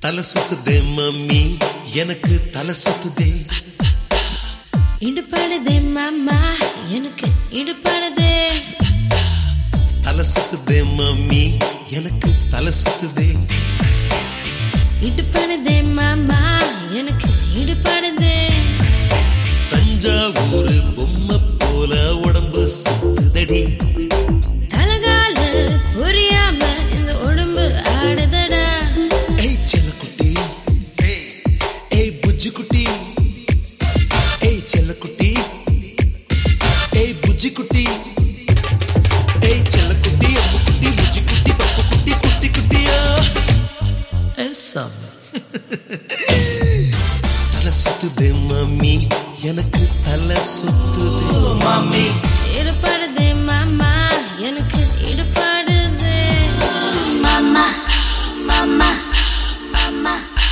தலை சுத்துதே மம்மி, எனக்கு தலை சுத்துதே. இடுபாடுதே மாமா, எனக்கு இடுபாடுதே. தலை சுத்துதே மம்மி, எனக்கு தலை சுத்துதே. இடுபாடுதே மாமா, எனக்கு இடுபாடுதே. தஞ்சாவூர் பொம்மை போல உடம்பு சுத்துதடி. தலகால புரியாம இந்த உடம்பு ஆடுதடா. ஏய் செல்லக்குட்டி, ஏய் புஜ்ஜி குட்டி, ஏய் செல்லக்குட்டி, ஏய் புஜ்ஜி குட்டி, ஏய் செல்லக்குட்டி, அப்பு குட்டி, புஜ்ஜி குட்டி, பப்பு குட்டி, குட்டி குட்டியா. தலை சுத்துதே மம்மி, எனக்கு தலை சுத்துதே மம்மி. இடுபாடுதே மாமா, எனக்கு இடுபாடுதே. மாமா மாமா மாமா.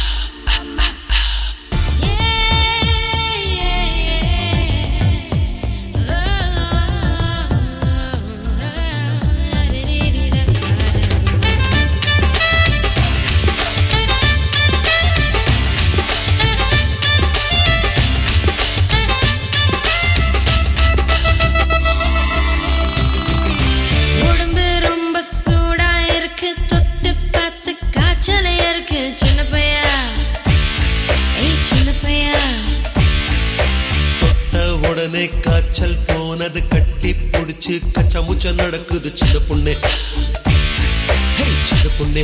காய்ச்சல் போனது கட்டி புடிச்சு கச்சா முச்சா நடக்குது சின்ன பொண்ணே. சின்ன பொண்ணே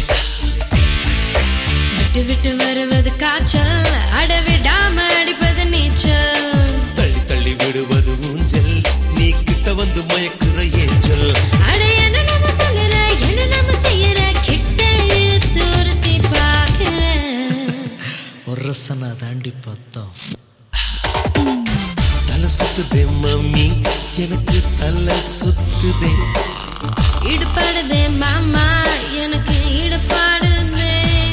விட்டு விட்டு வருவது காய்ச்சல், அடவிடாம அடிப்பது நீச்சல். தள்ளி தள்ளி விடுவது ஊஞ்சல், நீ கிட்ட வந்து மயக்குற ஏஞ்சல். அட என்ன நம்ம சொல்லுற, என்ன நம்ம செய்யற, கிட்ட இழுத்து ஒரு சீப்பாக்குற. ஒரு ரசனை தாண்டி பார்த்தோம். தலை சுத்துதே மம்மி, எனக்கு தலை சுத்துதே. இடுபாடுதே மாமா, எனக்கு இடுபாடுதே.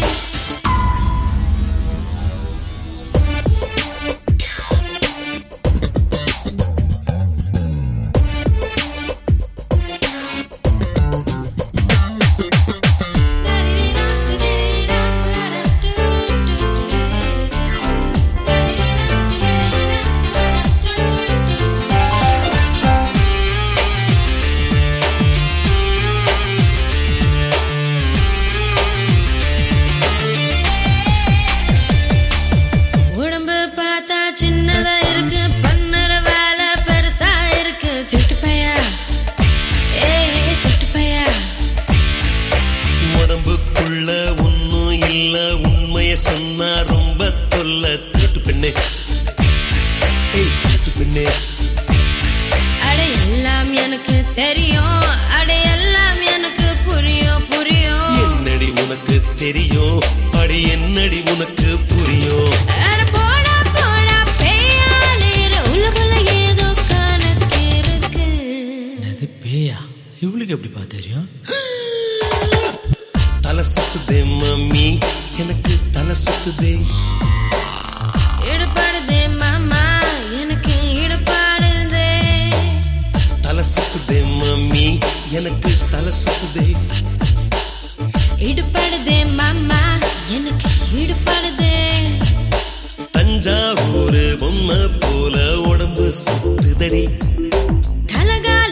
சொன்னா ரொம்ப தொல்ல திருட்டு பெண்ணே. திருட்டு பெண்ணே. அட எல்லாம் எனக்கு தெரியும், அட எல்லாம் எனக்கு புரியும் புரியும். என்னடி உனக்கு தெரியும், அடி என்னடி உனக்கு புரியும். அட போடா போடா பேயாலேற, உலகுல ஏதோ கணக்கு இருக்கு. அது பேயா? இவளுக்கு எப்படிப்பா தெரியும்? தலை சுத்துதே மம்மி, எனக்கு தலை சுத்துதே. இடுபாடுதே மாமா, எனக்கு இடுபாடுதே. தலை சுத்துதே மம்மி, எனக்கு தலை சுத்துதே. இடுபாடுதே மாமா, எனக்கு இடுபாடுதே. தஞ்சாவூர் பொம்மை போல உடம்பு சுத்துதடி. தலகால